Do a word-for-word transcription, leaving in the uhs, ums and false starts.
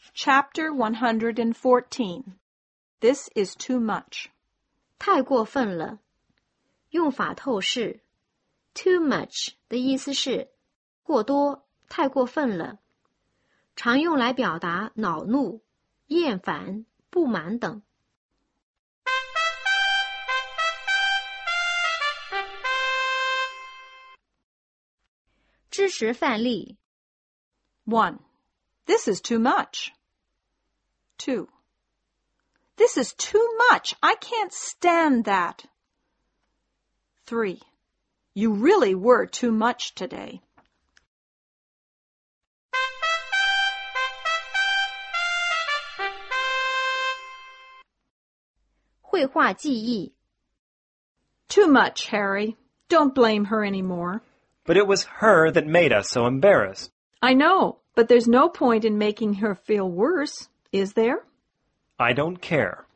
Chapter one hundred fourteen. This is too much. 太过分了。用法透视。Too much 的意思是过多、太过分了，常用来表达恼怒、厌烦、不满等。知识范例 one. This is too much. two. This is too much. I can't stand that. three. You really were too much today. 绘画记忆 Too much, Harry. Don't blame her anymore. But it was her that made us so embarrassed. I know, but there's no point in making her feel worse, is there? I don't care.